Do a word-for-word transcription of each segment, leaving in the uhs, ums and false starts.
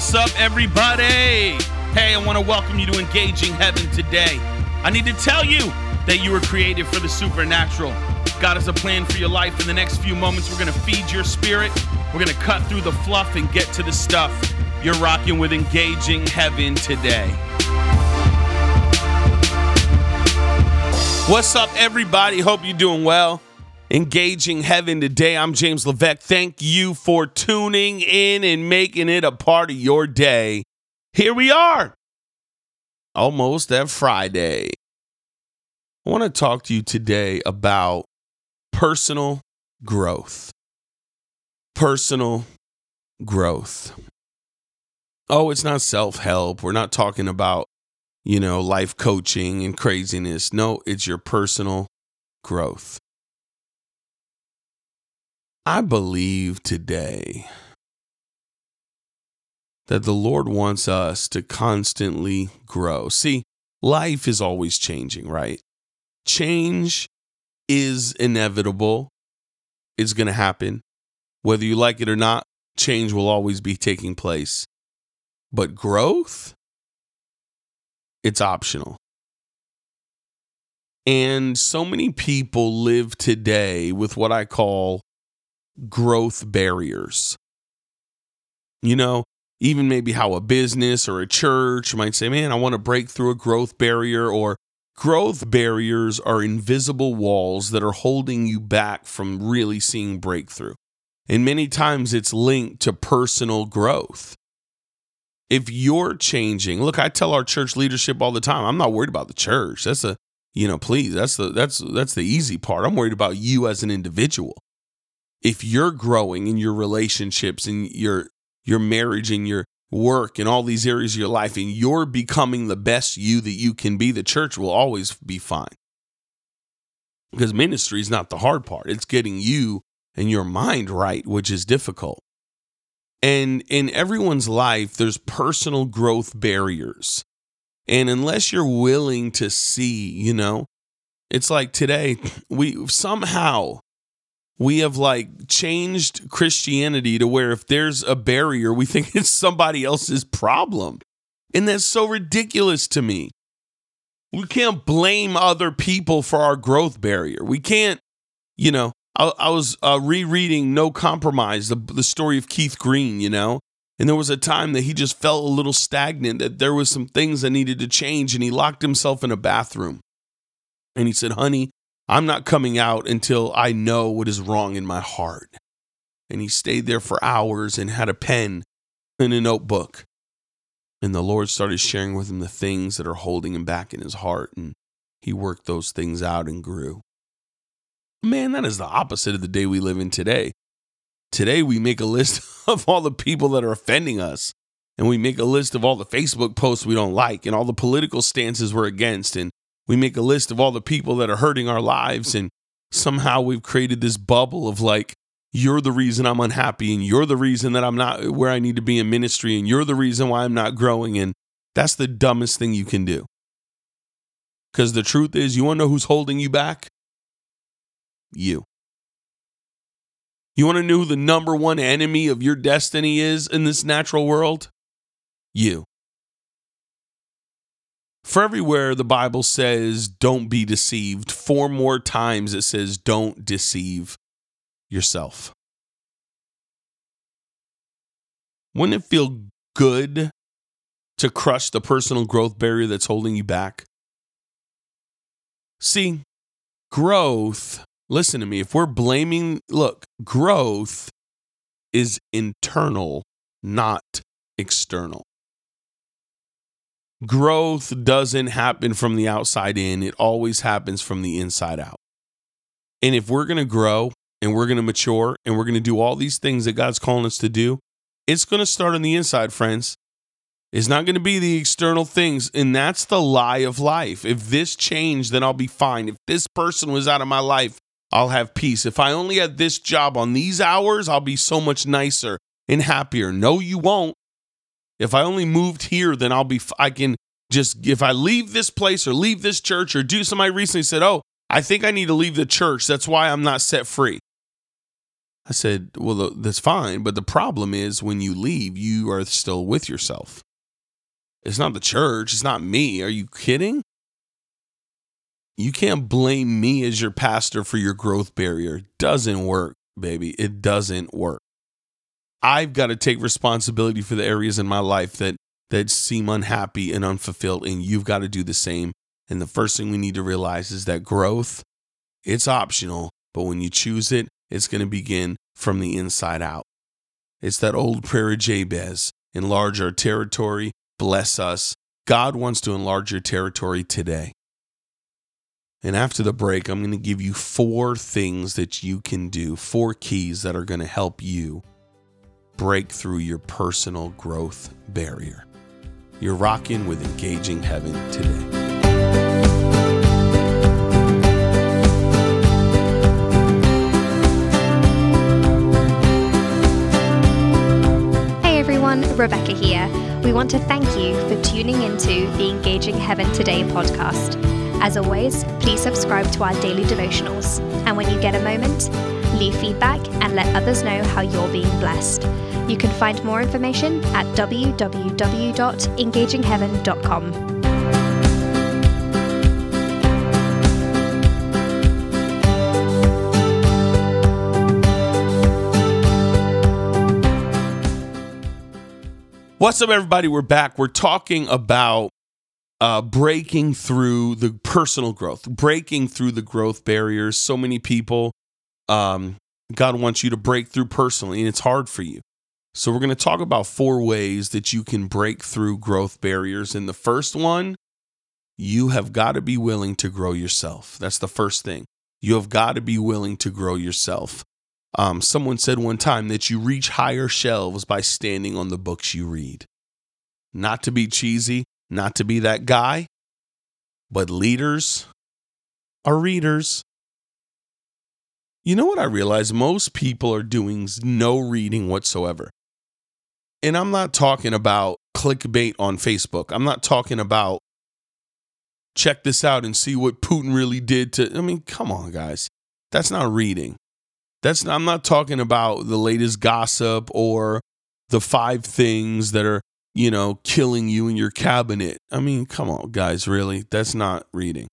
What's up, everybody? Hey, I want to welcome you to Engaging Heaven today. I need to tell you that you were created for the supernatural. God has a plan for your life. In the next few moments, we're going to feed your spirit. We're going to cut through the fluff and get to the stuff. You're rocking with Engaging Heaven today. What's up, everybody? Hope you're doing well. Engaging Heaven today. I'm James Levesque. Thank you for tuning in and making it a part of your day. Here we are, almost at Friday. I want to talk to you today about personal growth. Personal growth. Oh, it's not self-help. We're not talking about, you know, life coaching and craziness. No, it's your personal growth. I believe today that the Lord wants us to constantly grow. See, life is always changing, right? Change is inevitable. It's going to happen. Whether you like it or not, change will always be taking place. But growth, it's optional. And so many people live today with what I call growth barriers. You know, even maybe how a business or a church might say, man, I want to break through a growth barrier, or growth barriers are invisible walls that are holding you back from really seeing breakthrough. And many times it's linked to personal growth. If you're changing, look, I tell our church leadership all the time, I'm not worried about the church. That's a, you know, please, that's the, that's, that's the easy part. I'm worried about you as an individual. If you're growing in your relationships and your your marriage and your work and all these areas of your life, and you're becoming the best you that you can be, the church will always be fine. Because ministry is not the hard part. It's getting you and your mind right, which is difficult. And in everyone's life, there's personal growth barriers. And unless you're willing to see, you know, it's like today, we somehow... We have like changed Christianity to where if there's a barrier, we think it's somebody else's problem. And that's so ridiculous to me. We can't blame other people for our growth barrier. We can't, you know, I, I was uh, rereading No Compromise, the, the story of Keith Green, you know, and there was a time that he just felt a little stagnant, that there was some things that needed to change, and he locked himself in a bathroom. And he said, honey, I'm not coming out until I know what is wrong in my heart. And he stayed there for hours and had a pen and a notebook. And the Lord started sharing with him the things that are holding him back in his heart. And he worked those things out and grew. Man, that is the opposite of the day we live in today. Today, we make a list of all the people that are offending us. And we make a list of all the Facebook posts we don't like and all the political stances we're against. And we make a list of all the people that are hurting our lives, and somehow we've created this bubble of like, you're the reason I'm unhappy, and you're the reason that I'm not where I need to be in ministry, and you're the reason why I'm not growing. And that's the dumbest thing you can do. Because the truth is, you want to know who's holding you back? You. You want to know who the number one enemy of your destiny is in this natural world? You. For everywhere the Bible says, don't be deceived, four more times it says, don't deceive yourself. Wouldn't it feel good to crush the personal growth barrier that's holding you back? See, growth, listen to me, if we're blaming, look, growth is internal, not external. Growth doesn't happen from the outside in. It always happens from the inside out. And if we're going to grow and we're going to mature and we're going to do all these things that God's calling us to do, it's going to start on the inside, friends. It's not going to be the external things. And that's the lie of life. If this changed, then I'll be fine. If this person was out of my life, I'll have peace. If I only had this job on these hours, I'll be so much nicer and happier. No, you won't. If I only moved here, then I'll be, I can just, if I leave this place or leave this church or do, somebody recently said, oh, I think I need to leave the church. That's why I'm not set free. I said, well, that's fine. But the problem is when you leave, you are still with yourself. It's not the church. It's not me. Are you kidding? You can't blame me as your pastor for your growth barrier. It doesn't work, baby. It doesn't work. I've got to take responsibility for the areas in my life that, that seem unhappy and unfulfilled. And you've got to do the same. And the first thing we need to realize is that growth, it's optional. But when you choose it, it's going to begin from the inside out. It's that old prayer of Jabez. Enlarge our territory. Bless us. God wants to enlarge your territory today. And after the break, I'm going to give you four things that you can do, four keys that are going to help you break through your personal growth barrier. You're rocking with Engaging Heaven today. Rebecca here. We want to thank you for tuning into the Engaging Heaven Today podcast. As always, please subscribe to our daily devotionals. And when you get a moment, leave feedback and let others know how you're being blessed. You can find more information at w w w dot engaging heaven dot com. What's up, everybody? We're back. We're talking about uh, breaking through the personal growth, breaking through the growth barriers. So many people, um, God wants you to break through personally, and it's hard for you. So we're going to talk about four ways that you can break through growth barriers. And the first one, you have got to be willing to grow yourself. That's the first thing. You have got to be willing to grow yourself. Um, someone said one time that you reach higher shelves by standing on the books you read. Not to be cheesy, not to be that guy, but leaders are readers. You know what I realize? Most people are doing no reading whatsoever. And I'm not talking about clickbait on Facebook. I'm not talking about check this out and see what Putin really did to, I mean, come on, guys. That's not reading. That's not, I'm not talking about the latest gossip or the five things that are, you know, killing you in your cabinet. I mean, come on, guys, really? That's not reading.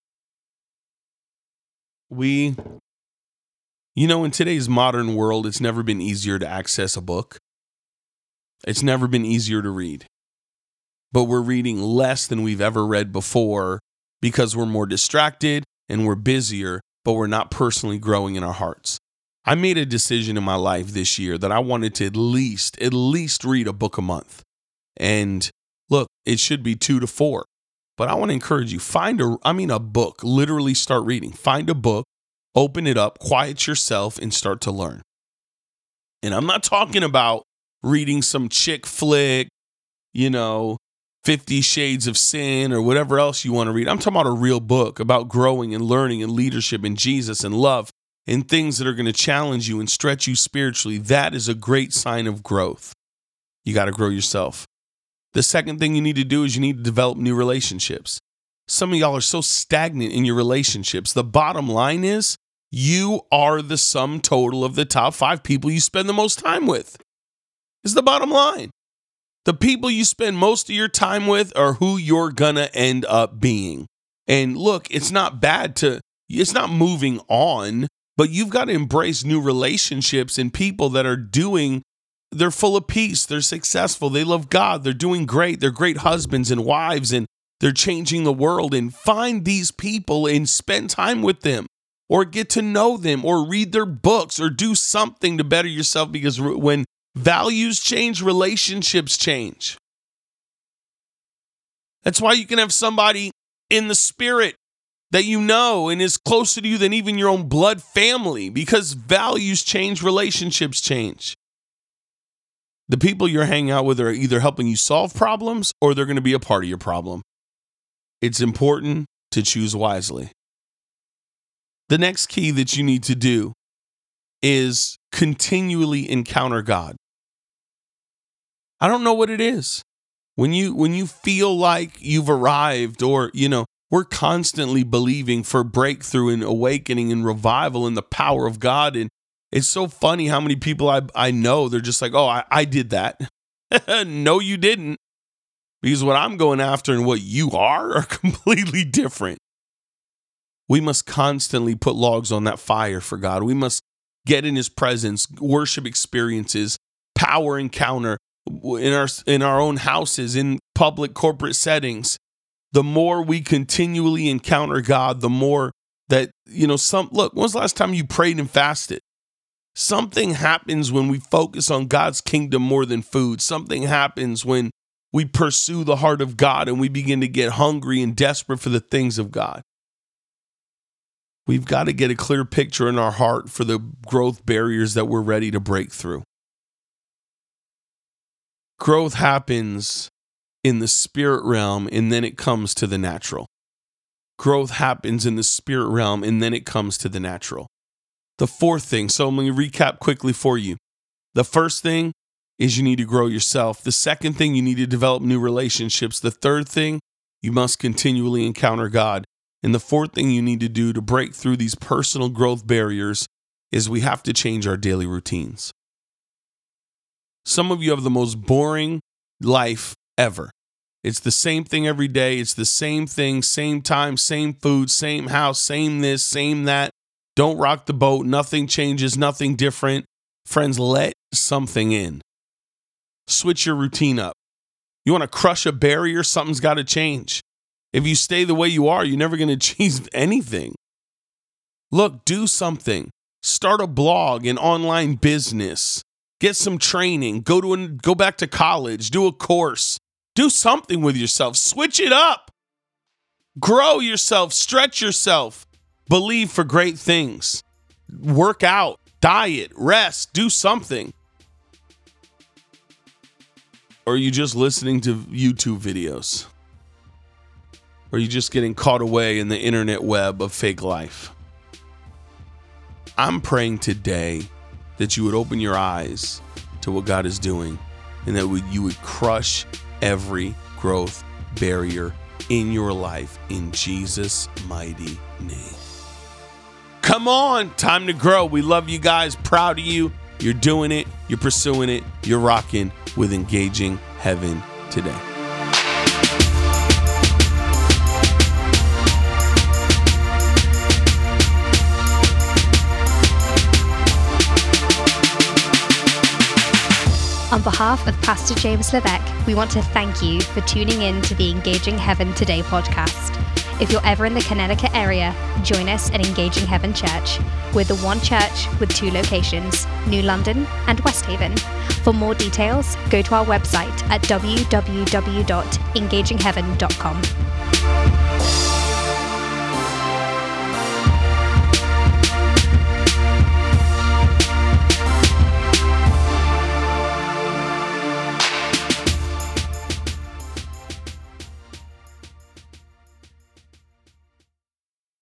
We, you know, in today's modern world, it's never been easier to access a book. It's never been easier to read. But we're reading less than we've ever read before because we're more distracted and we're busier, but we're not personally growing in our hearts. I made a decision in my life this year that I wanted to at least, at least read a book a month. And look, it should be two to four. But I want to encourage you, find a, I mean, a book, literally start reading. Find a book, open it up, quiet yourself, and start to learn. And I'm not talking about reading some chick flick, you know, Fifty Shades of Sin or whatever else you want to read. I'm talking about a real book about growing and learning and leadership and Jesus and love. And things that are going to challenge you and stretch you spiritually. That is a great sign of growth. You got to grow yourself. The second thing you need to do is you need to develop new relationships. Some of y'all are so stagnant in your relationships. The bottom line is you are the sum total of the top five people you spend the most time with. Is the bottom line. The people you spend most of your time with are who you're going to end up being. And look, it's not bad to, it's not moving on. But you've got to embrace new relationships and people that are doing, they're full of peace, they're successful, they love God, they're doing great, they're great husbands and wives, and they're changing the world. And find these people and spend time with them, or get to know them, or read their books, or do something to better yourself, because when values change, relationships change. That's why you can have somebody in the spirit that you know and is closer to you than even your own blood family, because values change, relationships change. The people you're hanging out with are either helping you solve problems or they're going to be a part of your problem. It's important to choose wisely. The next key that you need to do is continually encounter God. I don't know what it is. When you when you feel like you've arrived, or, you know, we're constantly believing for breakthrough and awakening and revival and the power of God. And It's so funny how many people I, I know, they're just like, oh, I, I did that. No, you didn't. Because what I'm going after and what you are are completely different. We must constantly put logs on that fire for God. We must get in his presence, worship experiences, power encounter in our in our own houses, in public corporate settings. The more we continually encounter God, the more that, you know, some look, when was the last time you prayed and fasted? Something happens when we focus on God's kingdom more than food. Something happens when we pursue the heart of God and we begin to get hungry and desperate for the things of God. We've got to get a clear picture in our heart for the growth barriers that we're ready to break through. Growth happens in the spirit realm, and then it comes to the natural. Growth happens in the spirit realm, and then it comes to the natural. The fourth thing, so I'm going to recap quickly for you. The first thing is you need to grow yourself. The second thing, you need to develop new relationships. The third thing, you must continually encounter God. And the fourth thing you need to do to break through these personal growth barriers is we have to change our daily routines. Some of you have the most boring life ever. It's the same thing every day. It's the same thing, same time, same food, same house, same this, same that. Don't rock the boat. Nothing changes, nothing different. Friends, let something in. Switch your routine up. You want to crush a barrier? Something's got to change. If you stay the way you are, you're never going to achieve anything. Look, do something. Start a blog, an online business. Get some training. Go to an, go back to college. Do a course. Do something with yourself. Switch it up. Grow yourself. Stretch yourself. Believe for great things. Work out. Diet. Rest. Do something. Or are you just listening to YouTube videos? Or are you just getting caught away in the internet web of fake life? I'm praying today that you would open your eyes to what God is doing and that you would crush every growth barrier in your life in Jesus' mighty name. Come on, time to grow. We love you guys. Proud of you. You're doing it. You're pursuing it. You're rocking with Engaging Heaven today. On behalf of Pastor James Levesque, we want to thank you for tuning in to the Engaging Heaven Today podcast. If you're ever in the Connecticut area, join us at Engaging Heaven Church. We're the one church with two locations, New London and West Haven. For more details, go to our website at w w w dot engaging heaven dot com.